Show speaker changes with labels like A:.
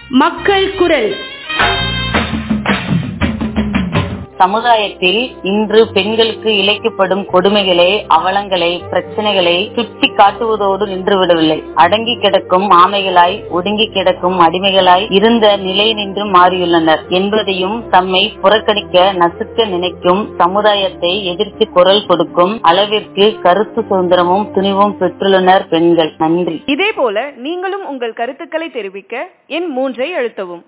A: மக்கள் குரல்.
B: சமுதாயத்தில் இன்று பெண்களுக்கு இழைக்கப்படும் கொடுமைகளை, அவலங்களை, பிரச்சனைகளை சுட்டி காட்டுவதோடு நின்றுவிடவில்லை. அடங்கி கிடக்கும் ஆமைகளாய், ஒடுங்கி கிடக்கும் அடிமைகளாய் இருந்த நிலை நின்று மாறியுள்ளனர் என்பதையும், தம்மை புறக்கணிக்க நசுக்க நினைக்கும் சமுதாயத்தை எதிர்த்து குரல் கொடுக்கும் அளவிற்கு கருத்து சுதந்திரமும் துணிவும் பெற்றுள்ளனர் பெண்கள். நன்றி.
C: இதே போல நீங்களும் உங்கள் கருத்துக்களை தெரிவிக்க எண் 3 அழுத்தவும்.